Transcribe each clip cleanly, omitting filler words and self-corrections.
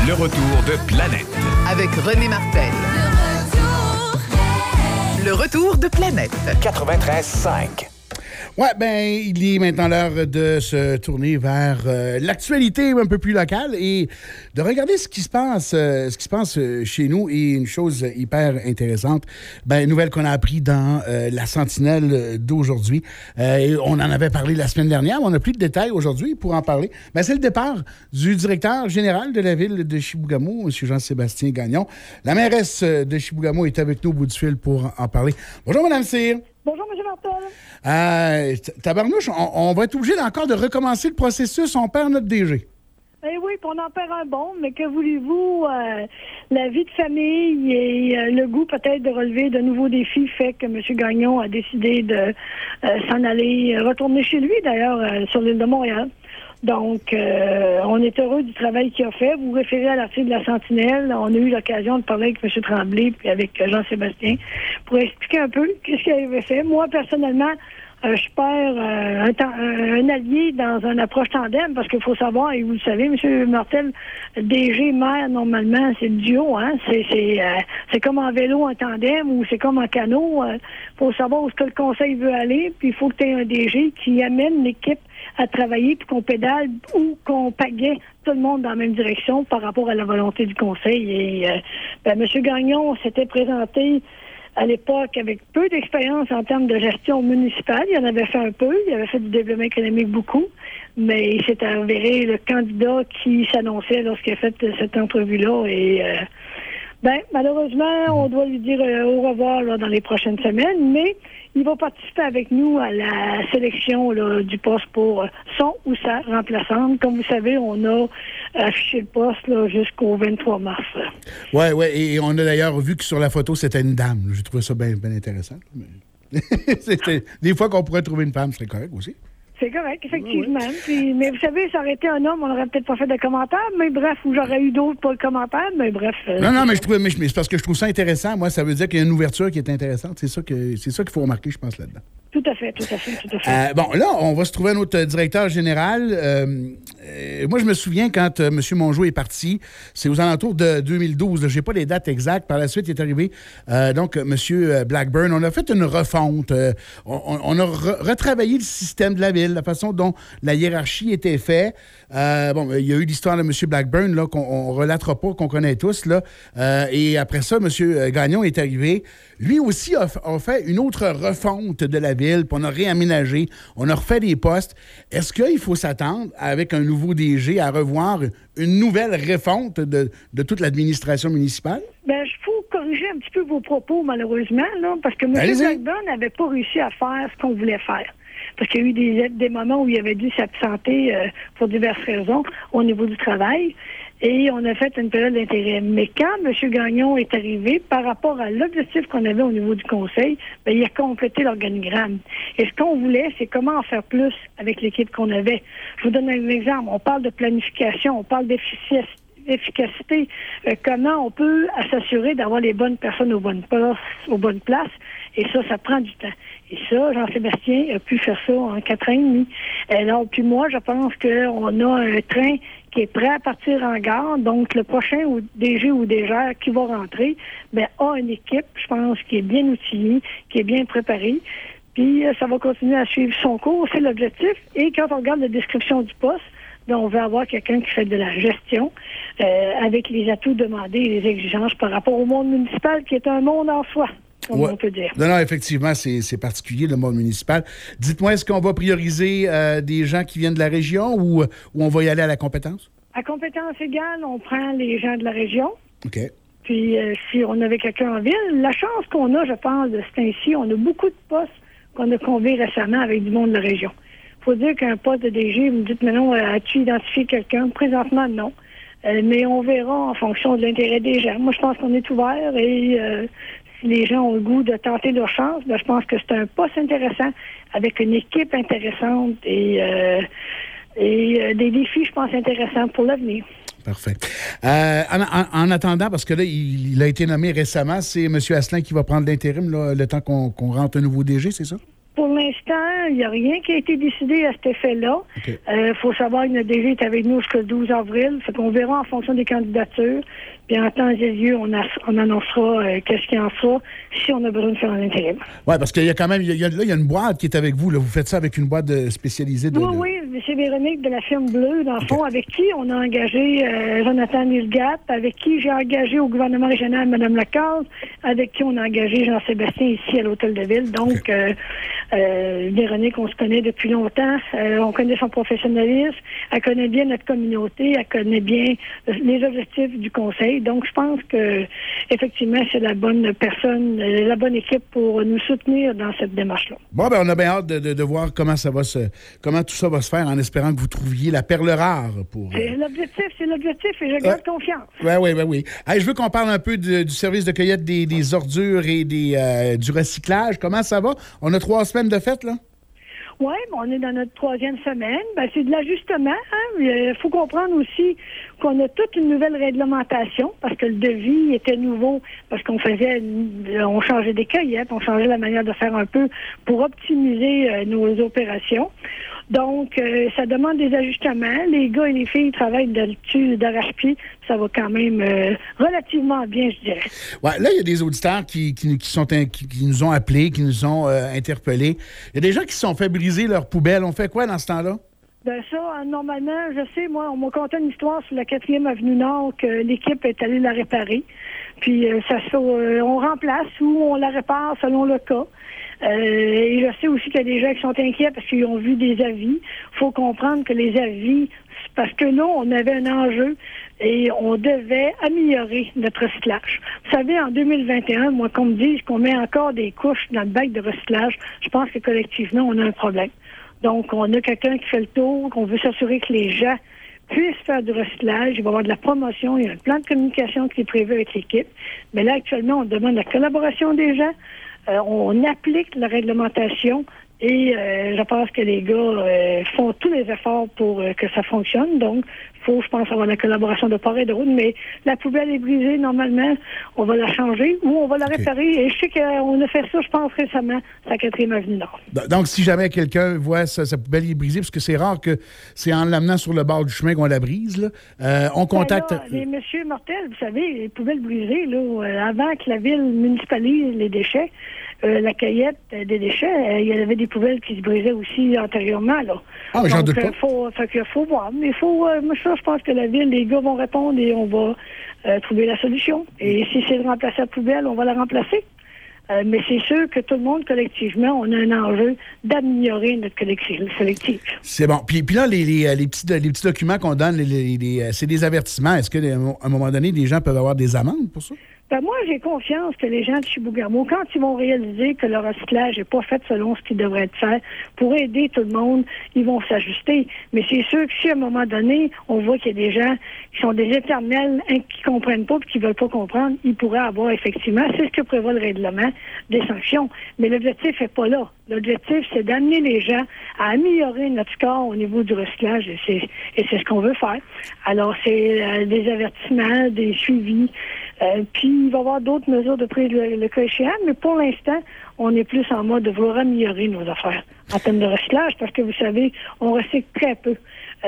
Le retour de Planète. Avec René Martel. Le retour de Planète. 93.5. Ouais, ben, il est maintenant l'heure de se tourner vers l'actualité un peu plus locale et de regarder ce qui se passe chez nous. Et une chose hyper intéressante, ben, nouvelle qu'on a appris dans la Sentinelle d'aujourd'hui. Et on en avait parlé la semaine dernière, mais on n'a plus de détails aujourd'hui pour en parler. Ben, c'est le départ du directeur général de la ville de Chibougamau, M. Jean-Sébastien Gagnon. La mairesse de Chibougamau est avec nous au bout du fil pour en parler. Bonjour, Mme Cyr. Bonjour, M. Martel. Tabarnouche, on va être obligé encore de recommencer le processus. On perd notre DG. Eh oui, puis on en perd un bon, mais que voulez-vous? La vie de famille et le goût peut-être de relever de nouveaux défis fait que M. Gagnon a décidé de s'en aller, retourner chez lui d'ailleurs, sur l'île de Montréal. Donc, on est heureux du travail qu'il a fait. Vous vous référez à l'article de la Sentinelle. On a eu l'occasion de parler avec M. Tremblay puis avec Jean-Sébastien pour expliquer un peu qu'est-ce qu'il avait fait. Moi, personnellement, je perds un allié dans une approche tandem parce qu'il faut savoir, et vous le savez, M. Martel, DG, maire, normalement, c'est le duo, hein. C'est comme en vélo, en tandem ou c'est comme en canot. Faut savoir où ce que le conseil veut aller, puis il faut que tu aies un DG qui amène l'équipe à travailler, puis qu'on pédale ou qu'on pagaie tout le monde dans la même direction par rapport à la volonté du conseil. Et M. Gagnon s'était présenté à l'époque avec peu d'expérience en termes de gestion municipale. Il en avait fait un peu, il avait fait du développement économique beaucoup, mais il s'est avéré le candidat qui s'annonçait lorsqu'il a fait cette entrevue-là. Et malheureusement, on doit lui dire au revoir là, dans les prochaines semaines, mais il va participer avec nous à la sélection là, du poste pour son ou sa remplaçante. Comme vous savez, on a affiché le poste là, jusqu'au 23 mars. Oui, et on a d'ailleurs vu que sur la photo, c'était une dame. J'ai trouvé ça bien intéressant. Mais... des fois qu'on pourrait trouver une femme, ce serait correct aussi. C'est correct, effectivement. Oui. Puis, mais vous savez, ça aurait été un homme, on n'aurait peut-être pas fait de commentaires, mais bref, ou j'aurais eu d'autres pour le commentaire, mais bref. Non, mais c'est parce que je trouve ça intéressant. Moi, ça veut dire qu'il y a une ouverture qui est intéressante. C'est ça qu'il faut remarquer, je pense, là-dedans. Tout à fait. Bon, là, on va se trouver un autre directeur général. Moi, je me souviens quand M. Mongeau est parti, c'est aux alentours de 2012. Je n'ai pas les dates exactes. Par la suite, il est arrivé donc M. Blackburn. On a fait une refonte. On a retravaillé le système de la ville, la façon dont la hiérarchie était faite. Il y a eu l'histoire de M. Blackburn là, qu'on ne relatera pas, qu'on connaît tous. Là. Et après ça, M. Gagnon est arrivé. Lui aussi a fait une autre refonte de la ville, puis on a réaménagé, on a refait des postes. Est-ce qu'il faut s'attendre, avec un nouveau DG, à revoir une nouvelle refonte de toute l'administration municipale? Bien, il faut corriger un petit peu vos propos, malheureusement, là, parce que M. Blackburn n'avait pas réussi à faire ce qu'on voulait faire. Parce qu'il y a eu des moments où il avait dû s'absenter pour diverses raisons au niveau du travail. Et on a fait une période d'intérim. Mais quand M. Gagnon est arrivé, par rapport à l'objectif qu'on avait au niveau du conseil, il a complété l'organigramme. Et ce qu'on voulait, c'est comment en faire plus avec l'équipe qu'on avait. Je vous donne un exemple. On parle de planification, on parle d'efficacité. Comment on peut s'assurer d'avoir les bonnes personnes aux bonnes places. Et ça prend du temps. Et ça, Jean-Sébastien a pu faire ça en 4 ans et demi. Alors, puis moi, je pense qu'on a un train qui est prêt à partir en gare. Donc, le prochain DG ou DG qui va rentrer, a une équipe, je pense, qui est bien outillée, qui est bien préparée. Puis, ça va continuer à suivre son cours. C'est l'objectif. Et quand on regarde la description du poste, on veut avoir quelqu'un qui fait de la gestion avec les atouts demandés et les exigences par rapport au monde municipal qui est un monde en soi. Comme on peut dire. Non, effectivement, c'est particulier, le monde municipal. Dites-moi, est-ce qu'on va prioriser des gens qui viennent de la région ou on va y aller à la compétence? À compétence égale, on prend les gens de la région. OK. Puis, si on avait quelqu'un en ville, la chance qu'on a, je pense, de ce temps-ci, on a beaucoup de postes qu'on a conviés récemment avec du monde de la région. Il faut dire qu'un poste de DG, vous me dites, mais non, as-tu identifié quelqu'un? Présentement, non. Mais on verra en fonction de l'intérêt des gens. Moi, je pense qu'on est ouvert et si les gens ont le goût de tenter leur chance, je pense que c'est un poste intéressant avec une équipe intéressante et des défis, je pense, intéressants pour l'avenir. Parfait. En attendant, parce que là, il a été nommé récemment, c'est M. Asselin qui va prendre l'intérim le temps qu'on rentre un nouveau DG, c'est ça? Pour l'instant, il n'y a rien qui a été décidé à cet effet-là. Faut savoir que notre DG est avec nous jusqu'au 12 avril. Fait qu'on verra en fonction des candidatures. Puis en temps et lieu, on annoncera qu'est-ce qu'il en sera si on a besoin de faire un intérim. Oui, parce qu'il y a quand même, il y a une boîte qui est avec vous. Là. Vous faites ça avec une boîte spécialisée de... Oui, c'est Véronique de la firme Bleue, dans le fond, avec qui on a engagé Jonathan Milgat, avec qui j'ai engagé au gouvernement régional Mme Lacaze, avec qui on a engagé Jean-Sébastien ici à l'Hôtel de Ville. Donc, Véronique, on se connaît depuis longtemps. On connaît son professionnalisme. Elle connaît bien notre communauté. Elle connaît bien les objectifs du conseil. Donc, je pense que effectivement, c'est la bonne personne, la bonne équipe pour nous soutenir dans cette démarche-là. Bon, on a bien hâte de voir comment tout ça va se faire, en espérant que vous trouviez la perle rare pour. C'est l'objectif, et je garde confiance. Oui. Hey, je veux qu'on parle un peu du service de cueillette des ordures et du recyclage. Comment ça va? On a 3 semaines de fête, là? Oui, on est dans notre 3e semaine. C'est de l'ajustement. Il faut comprendre aussi qu'on a toute une nouvelle réglementation parce que le devis était nouveau, parce qu'on changeait des cueillettes, on changeait la manière de faire un peu pour optimiser nos opérations. Donc, ça demande des ajustements. Les gars et les filles travaillent là-dessus d'arrache-pied. Ça va quand même relativement bien, je dirais. Ouais, là, il y a des auditeurs qui nous ont appelés, qui nous ont interpellés. Il y a des gens qui se sont fait briser leur poubelle. On fait quoi dans ce temps-là? Ben ça, normalement, je sais, moi, on m'a conté une histoire sur la 4e avenue Nord que l'équipe est allée la réparer. Puis, on remplace ou on la répare selon le cas. Et je sais aussi qu'il y a des gens qui sont inquiets parce qu'ils ont vu des avis. Il faut comprendre que les avis, parce que là, on avait un enjeu et on devait améliorer notre recyclage. Vous savez, en 2021, moi, qu'on me dise qu'on met encore des couches dans le bac de recyclage, je pense que collectivement, on a un problème. Donc, on a quelqu'un qui fait le tour, qu'on veut s'assurer que les gens puissent faire du recyclage. Il va y avoir de la promotion, il y a un plan de communication qui est prévu avec l'équipe. Mais là, actuellement, on demande la collaboration des gens. On applique la réglementation et je pense que les gars font tous les efforts pour que ça fonctionne. Donc, il faut, je pense, avoir la collaboration de part et d'autre. Mais la poubelle est brisée, normalement, on va la changer ou on va la réparer. Et je sais qu'on a fait ça, je pense, récemment, à la 4e avenue Nord. Donc, si jamais quelqu'un voit sa poubelle est brisée, parce que c'est rare que c'est en l'amenant sur le bord du chemin qu'on la brise, là, on contacte... Monsieur Mortel, vous savez, les poubelles brisées, là, avant que la ville municipalise les déchets, la cueillette des déchets, il y avait des poubelles qui se brisaient aussi antérieurement, là. Ah, mais j'en doute pas. Faut voir. Mais je pense que la ville, les gars vont répondre et on va trouver la solution. Et si c'est de remplacer la poubelle, on va la remplacer. Mais c'est sûr que tout le monde, collectivement, on a un enjeu d'améliorer notre collectif. C'est bon. Puis là, les petits documents qu'on donne, c'est des avertissements. Est-ce qu'à un moment donné, les gens peuvent avoir des amendes pour ça? Ben moi, j'ai confiance que les gens de Chibougamau, quand ils vont réaliser que le recyclage n'est pas fait selon ce qu'il devrait être fait, pour aider tout le monde, ils vont s'ajuster. Mais c'est sûr que si à un moment donné, on voit qu'il y a des gens qui sont des éternels, qui comprennent pas et qui veulent pas comprendre, ils pourraient avoir effectivement, c'est ce que prévoit le règlement, des sanctions. Mais l'objectif n'est pas là. L'objectif, c'est d'amener les gens à améliorer notre score au niveau du recyclage et c'est ce qu'on veut faire. Alors, c'est des avertissements, des suivis, puis il va y avoir d'autres mesures de prise le cas échéant, mais pour l'instant, on est plus en mode de vouloir améliorer nos affaires en termes de recyclage, parce que vous savez, on recycle très peu.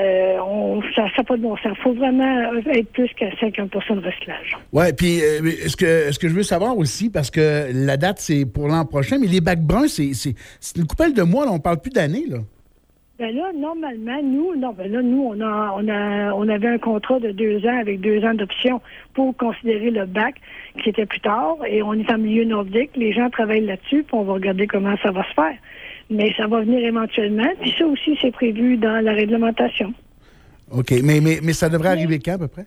Ça n'a pas de bon sens. Il faut vraiment être plus qu'à 50 % de recyclage. Oui, puis est-ce que je veux savoir aussi, parce que la date, c'est pour l'an prochain, mais les bacs bruns, c'est une coupelle de mois, là, on ne parle plus d'années, là. Ben là, normalement, nous, on avait un contrat de 2 ans avec 2 ans d'option pour considérer le bac qui était plus tard, et on est en milieu nordique, les gens travaillent là-dessus, puis on va regarder comment ça va se faire. Mais ça va venir éventuellement, puis ça aussi, c'est prévu dans la réglementation. OK, mais ça devrait arriver quand, à peu près?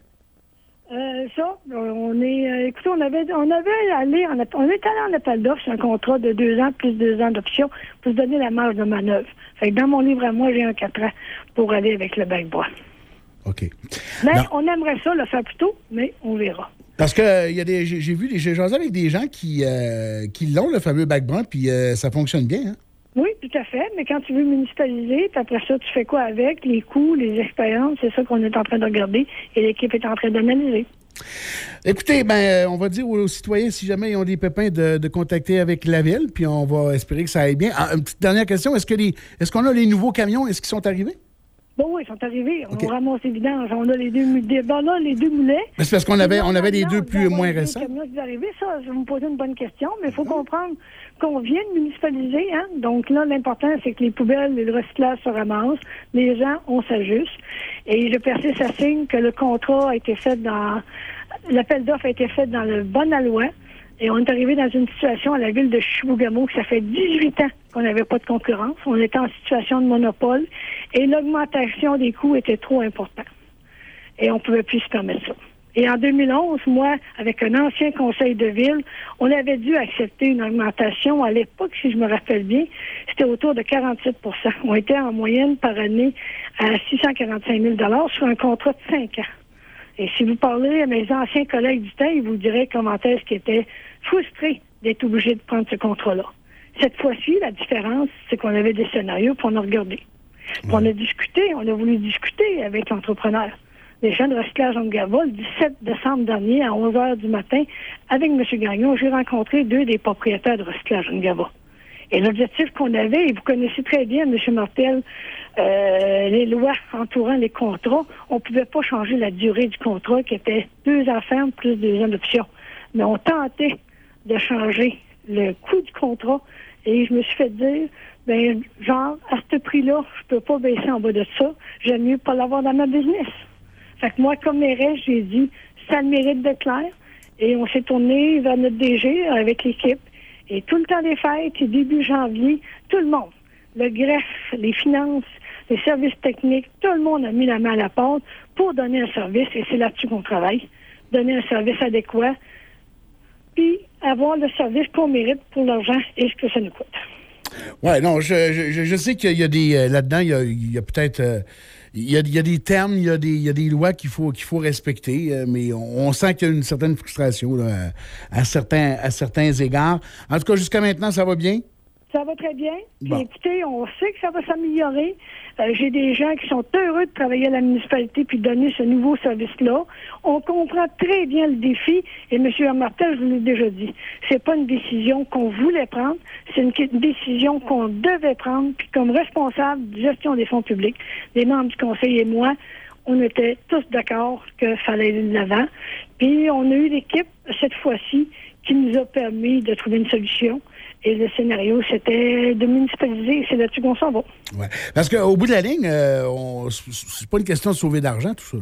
Écoutez, on est allé en appel d'offres sur un contrat de 2 ans plus 2 ans d'option pour se donner la marge de manœuvre. Fait que dans mon livre à moi, j'ai un 4 ans pour aller avec le bac bois. OK. Mais on aimerait ça le faire plus tôt, mais on verra. Parce que j'ai jasé avec des gens qui l'ont, le fameux bac brun, puis ça fonctionne bien, hein? Oui, tout à fait. Mais quand tu veux municipaliser, puis après ça, tu fais quoi avec? Les coûts, les expériences, c'est ça qu'on est en train de regarder et l'équipe est en train d'analyser. Écoutez, on va dire aux citoyens, si jamais ils ont des pépins, de contacter avec la Ville, puis on va espérer que ça aille bien. Une petite dernière question, est-ce qu'on a les nouveaux camions? Est-ce qu'ils sont arrivés? Bon, oui, ils sont arrivés. Okay. On ramasse évidemment. On a les deux moulets. Les deux moulets. Mais c'est parce qu'on avait les deux plus moins récents. Les camions qui sont arrivés, ça, je vais vous poser une bonne question, mais il faut comprendre qu'on vient de municipaliser, hein. Donc là, l'important, c'est que les poubelles et le recyclage se ramassent. Les gens, on s'ajuste. Et le persiste à signe que le contrat a été fait l'appel d'offres a été fait dans le bon aloi. Et on est arrivé dans une situation à la ville de Chibougamau que ça fait 18 ans qu'on n'avait pas de concurrence. On était en situation de monopole et l'augmentation des coûts était trop importante. Et on ne pouvait plus se permettre ça. Et en 2011, moi, avec un ancien conseil de ville, on avait dû accepter une augmentation. À l'époque, si je me rappelle bien, c'était autour de 47 %. On était en moyenne par année à 645 000 $ sur un contrat de 5 ans. Et si vous parlez à mes anciens collègues du temps, ils vous diraient comment est-ce qu'ils étaient frustrés d'être obligés de prendre ce contrat-là. Cette fois-ci, la différence, c'est qu'on avait des scénarios, puis on a regardé. Puis on a discuté, on a voulu discuter avec l'entrepreneur. Les gens de recyclage Ongava, le 17 décembre dernier, à 11 h du matin, avec M. Gagnon, j'ai rencontré 2 des propriétaires de recyclage Ongava. Et l'objectif qu'on avait, et vous connaissez très bien, M. Martel, les lois entourant les contrats, on ne pouvait pas changer la durée du contrat qui était 2 ans ferme plus 2 ans d'option. Mais on tentait de changer le coût du contrat et je me suis fait dire, à ce prix-là, je peux pas baisser en bas de ça, j'aime mieux pas l'avoir dans ma business. Fait que moi, comme mairesse, j'ai dit, ça a le mérite d'être clair. Et on s'est tourné vers notre DG avec l'équipe. Et tout le temps des fêtes, et début janvier, tout le monde, le greffe, les finances, les services techniques, tout le monde a mis la main à la pâte pour donner un service, et c'est là-dessus qu'on travaille. Donner un service adéquat, puis avoir le service qu'on mérite pour l'argent et ce que ça nous coûte. Oui, non, je sais qu'il y a des... là-dedans, il y a peut-être... il y a des termes, il y a des lois qu'il faut respecter, mais on sent qu'il y a une certaine frustration là, à certains égards. En tout cas, jusqu'à maintenant, ça va bien? Ça va très bien. Puis Bon. écoutez, on sait que ça va s'améliorer. J'ai des gens qui sont heureux de travailler à la municipalité puis de donner ce nouveau service-là. On comprend très bien le défi. Et M. Martel, je vous l'ai déjà dit, c'est pas une décision qu'on voulait prendre, c'est une décision qu'on devait prendre. Puis comme responsable de gestion des fonds publics, les membres du conseil et moi, on était tous d'accord qu'il fallait aller de l'avant. Puis on a eu l'équipe, cette fois-ci, qui nous a permis de trouver une solution. Et le scénario, c'était de municipaliser. C'est là-dessus qu'on s'en va. Ouais. Parce qu'au bout de la ligne, c'est pas une question de sauver d'argent, tout ça.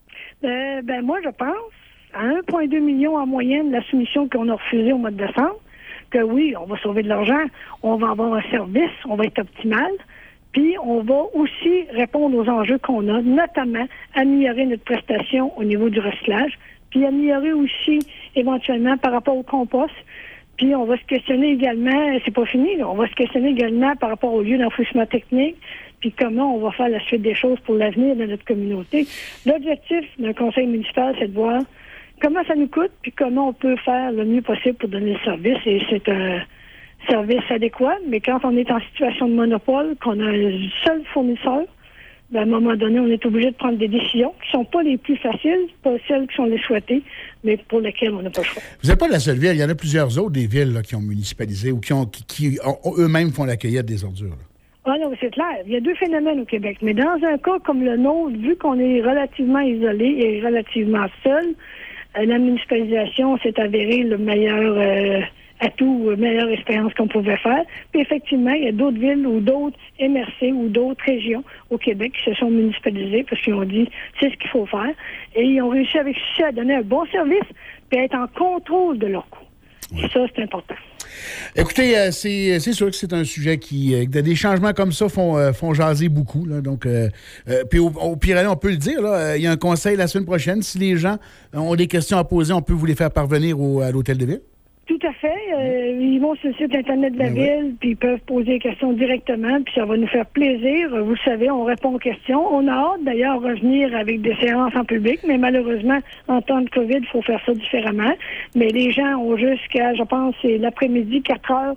Là. Moi, je pense, à 1,2 million en moyenne, la soumission qu'on a refusée au mois de décembre, que oui, on va sauver de l'argent, on va avoir un service, on va être optimal, puis on va aussi répondre aux enjeux qu'on a, notamment améliorer notre prestation au niveau du recyclage, puis améliorer aussi, éventuellement, par rapport au compost. Puis on va se questionner également, c'est pas fini, là, on va se questionner également par rapport au lieu d'enfouissement technique, puis comment on va faire la suite des choses pour l'avenir de notre communauté. L'objectif d'un conseil municipal, c'est de voir comment ça nous coûte, puis comment on peut faire le mieux possible pour donner le service. Et c'est un service adéquat, mais quand on est en situation de monopole, qu'on a un seul fournisseur, à un moment donné, on est obligé de prendre des décisions qui ne sont pas les plus faciles, pas celles qui sont les souhaitées, mais pour lesquelles on n'a pas le choix. Vous n'êtes pas la seule ville. Il y en a plusieurs autres des villes là, qui ont municipalisé ou qui eux-mêmes font la cueillette des ordures. Là. Ah non, c'est clair. Il y a 2 phénomènes au Québec. Mais dans un cas comme le nôtre, vu qu'on est relativement isolé et relativement seul, la municipalisation s'est avérée le meilleur atout, meilleure expérience qu'on pouvait faire. Puis effectivement, il y a d'autres villes ou d'autres MRC ou d'autres régions au Québec qui se sont municipalisées parce qu'ils ont dit c'est ce qu'il faut faire. Et ils ont réussi avec succès à donner un bon service puis à être en contrôle de leurs coûts. Et ça, c'est important. Écoutez, c'est sûr que c'est un sujet qui... des changements comme ça font jaser beaucoup. Là, donc, puis au pire, on peut le dire, là, il y a un conseil la semaine prochaine. Si les gens ont des questions à poser, on peut vous les faire parvenir à l'Hôtel de Ville. Tout à fait. Ils vont sur le site Internet de la Ville, puis ils peuvent poser des questions directement, puis ça va nous faire plaisir. Vous le savez, on répond aux questions. On a hâte, d'ailleurs, de revenir avec des séances en public, mais malheureusement, en temps de COVID, il faut faire ça différemment. Mais les gens ont jusqu'à, je pense, c'est l'après-midi, 4 heures,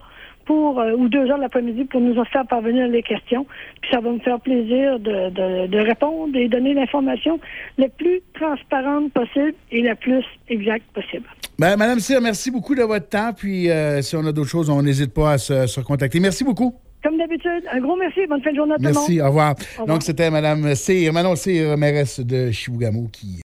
ou 2 heures de l'après-midi pour nous faire parvenir les questions. Puis ça va me faire plaisir de répondre et donner l'information la plus transparente possible et la plus exacte possible. Ben, Madame Cyr, merci beaucoup de votre temps. Puis si on a d'autres choses, on n'hésite pas à se recontacter. Merci beaucoup. Comme d'habitude, un gros merci. Bonne fin de journée à tout le monde. Merci, au revoir. Au revoir. Donc, c'était Mme Cyr, Manon Cyr, mairesse de Chibougamau, qui